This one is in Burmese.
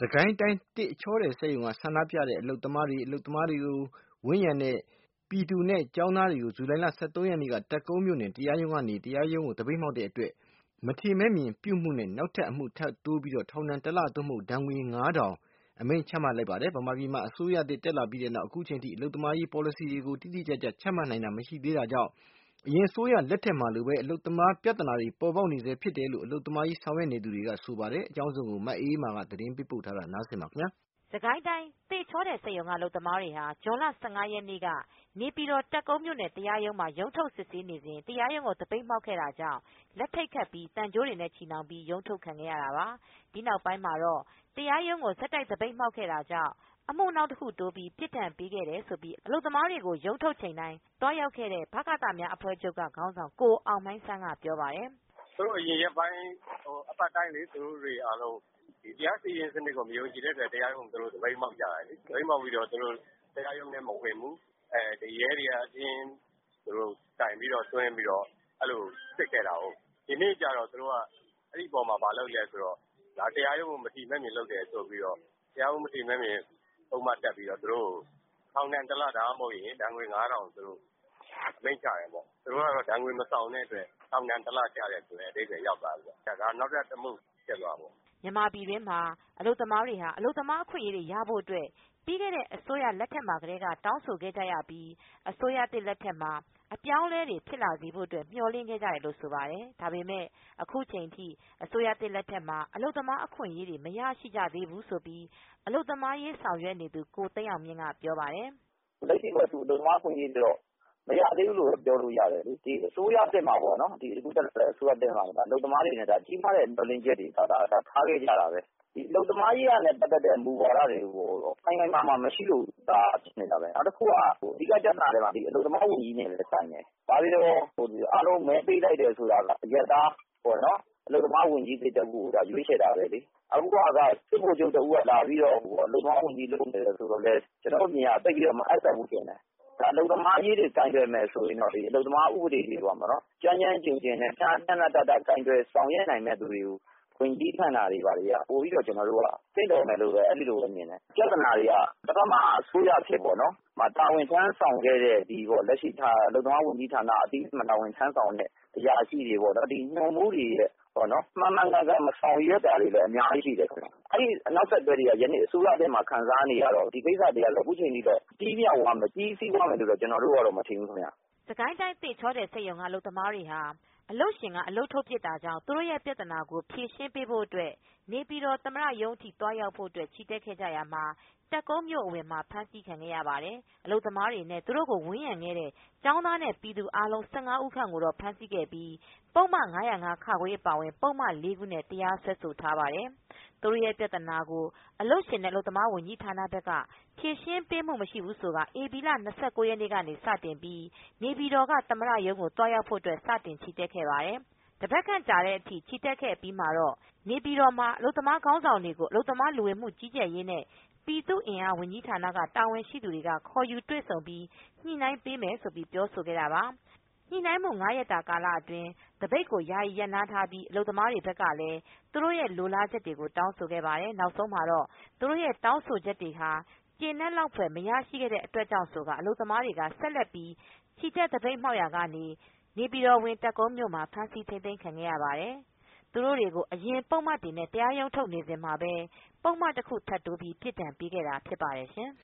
ကိုင်းတိုင်းသစ်ချောတယ်စက်ရုံကဆန္ဒပြတဲ့အလုပ်သမားတွေကိုဝန်းရံတဲ့ပြည်သူနဲ့ကျောင်းသားတွေကိုဇူလိုင်လ ရက်နေ့ကတပ်ကုန်းမြို့နယ်တရားရုံးကနေတရားရုံးကိုသပိတ်မှောက်တဲ့အတွက်မထီမဲ့မြင်ပြုမှုနဲ့နောက်ထပ်အမှုထပ်တိုးပြီးထောင်ဒဏ် လသို့မဟုတ်ဒဏ်ငွေ ထောင်အမိန့်ချမှတ်လိုက်ပါတယ်။ ဗမာပြည်မှာအစိုးရသစ်တက်လာပြီးတဲ့နောက်အခုချိန်ထိအလုပ်သမားရေးပေါ်လစီတွေကိုတိတိကျကျချမှတ်နိုင်တာမရှိသေးတာကြောင့်အရင်အစိုးရလက်ထက်မှာလိုပဲအလုပ်သမားပြဿနာတွေပေါ်ပေါက်နေဆဲဖြစ်တယ်လို့အလုပ်သမားရေးဆောင်ရွက်နေသူတွေကဆိုပါတယ်။ အကြောင်းစုံကိုမအေးအေးမာကသတင်းပေးပို့ထားပါတယ်။စစ်ကိုင်းတိုင်းသစ်ချောတယ်စက်ရုံကအလုပ်သမားတွေဟာဇွန်လ ရက်နေ့ကနေပြည်တော်တပ်ကုန်းမြို့နယ်တရားရုံးမှာရုံးထုတ်စစ်ဆေးနေစဉ်တရားရုံးကိုသပိတ်မှောက်ခဲ့တာကြောင့်လက်ထိပ်ခတ်ပြီးသံကြိုးတွေနဲ့ချည်နှောင်ပြီးရုံးထုတ်ခံခဲ့ရတာပါ။ ဒီနောက်ပိုင်းမှာတော့တရားရုံးကိုဆက်တိုက်သပိတ်မှောက်ခဲ့တာကြောင့်အမှုနောက်တခုတိုးပြီးပြစ်ဒဏ်ပေးခဲ့တယ်လို့အလုပ်သမားတွေကိုရုံးထုတ်ချိန်တိုင်းသွားရောက်ခဲ့တဲ့ ဗကသများအဖွဲ့ချုပ်ကခေါင်းဆောင်ကိုအောင်မိုင်းစန်းကပြောပါတယ်။ "သူတို့အရင်ရက်ပိုင်းအပတ်တိုင်းသူတို့တွေအားလုံးတရားစီရင်ရေးစနစ်ကိုမယုံကြည်တဲ့အတွက်တရားရုံးကိုသူတို့သပိတ်မှောက်ကြတယ်လေ။သပိတ်မှောက်ပြီးတော့သူတို့တရားရုံးထဲမဝင်ဘူး။ရဲတွေကအတင်းသူတို့တိုင်ပြီးတော့သွင်းပြီးတော့အဲလိုစစ်ခဲ့တာကိုဒီနေ့ကျတော့သူတို့ကအဲဒီအပေါ်မှာဘာလုပ်လဲဆိုတော့ဒါတရားရုံးကိုမထီမဲ့မြင်လုပ်တယ်ဆိုပြီးတော့တရားရုံးမထီမဲ့မြင်ပုဒ်မတက်ပြီးတော့သူတို့ထောင်ဒဏ် လဒါမှမဟုတ်ရင်ဒဏ်ငွေ ထောင်သူတို့အမိန့်ချတယ်ပေါ့။သူတို့ကတော့ဒဏ်ငွေမဆောင်တဲ့အတွက်ထောင်ဒဏ် လကျတယ်ဆိုတဲ့အဓိပ္ပါယ်ရောက်သွားပြီပေါ့။ဒါနောက်ထပ်တမှုဖြစ်သွားတာပေါ့။ " မြန်မာပြည်တွင်းမှာအလုပ်သမားတွေဟာအလုပ်သမားအခွင့်အရေးတွေရဖို့အတွက်ပြီးခဲ့တဲ့အစိုးရလက်ထက်မှာကတည်းကတောင်းဆိုခဲ့ကြရပြီးအစိုးရသစ်လက်ထက်မှာအပြောင်းအလဲတွေဖြစ်လာစေဖို့မျှော်လင့်ခဲ့ကြတယ်လို့ဆိုပါတယ်။ ဒါပေမဲ့အခုချိန်ထိအစိုးရသစ်လက်ထက်မှာအလုပ်သမားအခွင့်အရေးတွေမရရှိကြသေးဘူးလို့အလုပ်သမားရေးဆောင်ရွက်နေသူကိုသိန်းအောင်မြင့်ကပြောပါတယ်။ "လက်ရှိမှာအလုပ်သမားအခွင့်အရေးတွေတော့မရသေးဘူးလို့ပြောလို့ရတယ်လေ။ဒီအစိုးရသစ်မှာပေါ့နော်။အခုတက်လာတဲ့အစိုးရသစ်မှာအလုပ်သမားတွေနဲ့ကြီးမားတဲ့မျှော်လင့်ချက်တွေထားခဲ့ကြတာပဲ။ဒီအလုပ်သမားရေးရာနဲ့ပတ်သက်တဲ့မူဝါဒတွေကိုခိုင်ခိုင်မာမာမရှိလို့ဖြစ်နေတာပဲ။နောက်တခုကအဓိကပြဿနာထဲမှာအလုပ်သမားဝန်ကြီးနဲ့လည်းဆိုင်တယ်။ဘာပဲပြောအားလုံးမဲပေးလိုက်တယ်ဆိုတာကအရပ်သားပေါ့နော်အလုပ်သမားဝန်ကြီးသစ်တဦးကိုရွေးချယ်တာပဲလေ။အခုကစစ်ဗိုလ်ချုပ်တဦးကလာပြီးတော့အလုပ်သမားဝန်ကြီးလုပ်နေတယ်ဆိုတော့လည်းကျနော်တို့အမြင်ကသိပ်ပြီးတော့မအပ်စပ်ဘူးထင်တယ်။ဒါအလုပ်သမားရေးတွေကိုင်တွယ်မယ်ဆိုရင်တော့အလုပ်သမားဥပဒေတွေပေါ့နော်ကျွမ်းကျွမ်းကျင်ကျင်နဲ့မျှမျှတတကိုင်တွယ်ဆောင်ရွက်နိုင်မယ့်သူတွေကိုဝန်ကြီးခန့်တာတွေကပိုပြီးတော့ကျနော်တို့ကသင့်တော်မယ်လို့အဲဒီလိုပဲမြင်တယ်။ပြဿနာတွေကပထမအစိုးရခေတ်ပေါ့နော်တာဝန်ထမ်းဆောင်ခဲ့တဲ့လက်ရှိအလုပ်သမားဝန်ကြီးဌာနအသီးသီးမှာတာဝန်ထမ်းဆောင်တဲ့အရာရှိတွေပေါ့နော်ဒီညွှန်မှူးတွေရဲ့မှန်မှန်ကန်ကန်မဆောင်ရွက်တာတွေလည်းအများကြီးရှိတယ်ခင်ဗျ။အဲဒီနောက်ဆက်တွဲတွေကယနေ့အစိုးရသစ်မှာခံစားနေရတော့ဒီကိစ္စတွေကတော့အခုချိန်ထိတော့ပြီးမြောက်သွားမယ်ပြီးစီးသွားမယ်လို့တော့ကျနော်တို့ကတော့မထင်ဘူးခင်ဗျ။ " စစ်ကိုင်းတိုင်းသစ်ချောတယ်စက်ရုံကအလုပ်သမားတွေဟာအလုပ်ရှင်ကအလုပ်ထုတ်ပစ်တာကြောင့်သူတို့ရဲ့ပြဿနာကိုဖြေရှင်းပေးဖို့အတွက်နေပြည်တော်သမ္မတရုံးအထိသွားရောက်ဖို့ချီတက်ခဲ့ကြရာမှာတပ်ကုန်းမြို့အဝင်မှာဖမ်းဆီးခံခဲ့ရပါတယ်။ အလုပ်သမားတွေနဲ့သူတို့ကိုဝန်းရံခဲ့တဲ့ကျောင်းသားနဲ့ပြည်သူအားလုံး ဦးခန့်ကိုဖမ်းဆီးခဲ့ပြီးပုဒ်မ ၅၀၅ အပါအဝင် ပုဒ်မ ခုနဲ့တရားစွဲဆိုထားပါတယ်။ သူတို့ရဲ့ပြဿနာကိုအလုပ်ရှင်နဲ့အလုပ်သမားဝန်ကြီးဌာနဘက်ကဖြေရှင်းပေးမှုမရှိဘူးဆိုတာဧပြီလ ရက်နေ့ကနေစတင်ပြီးနေပြည်တော်ကသမ္မတရုံးကိုသွားရောက်ဖို့စတင်ချီတက်ခဲ့ပါတယ်။ တပတ်ခန့်ကြာတဲ့အထိချီတက်ခဲ့အပြီးမှာတော့နေပြည်တော်မှာအလုပ်သမားခေါင်းဆောင်တွေကိုအလုပ်သမားလူဝင်မူကြီးကြပ်ရေးနဲ့ပြည်သူ့အင်အားဝန်ကြီးဌာနကတာဝန်ရှိသူတွေကခေါ်ယူတွေ့ဆုံပြီးညှိနှိုင်းပေးမယ်လို့ပြောဆိုခဲ့တာပါ။ ညှိနှိုင်းမှု ရက်တာကာလအတွင်းသပိတ်ကိုယာယီရပ်နားထားပြီးအလုပ်သမားတွေဘက်ကလည်းသူတို့လိုလားချက်တွေကိုတောင်းဆိုခဲ့ပါတယ်။ နောက်ဆုံးမှာတော့သူတို့ရဲ့တောင်းဆိုချက်တွေကျေနပ်လောက်ဖွယ်မရရှိခဲ့တဲ့အတွက်ကြောင့်ဆိုကာအလုပ်သမားတွေကဆက်လက်ပြီးချီတက်သပိတ်မှောက်ရာကနေနေပြည်တော်ဝင်တပ်ကုန်းမြို့မှာဖမ်းဆီးထိန်းသိမ်းခံခဲ့ရပါတယ်။ သူတို့တွေကိုအရင်ပုဒ်မတွေနဲ့တရားရုံးထုတ်နေစဉ်မှာပဲပုဒ်မတခုထပ်တိုးပြီးပြစ်ဒဏ်ပေးခဲ့တာဖြစ်ပါတယ်ရှင်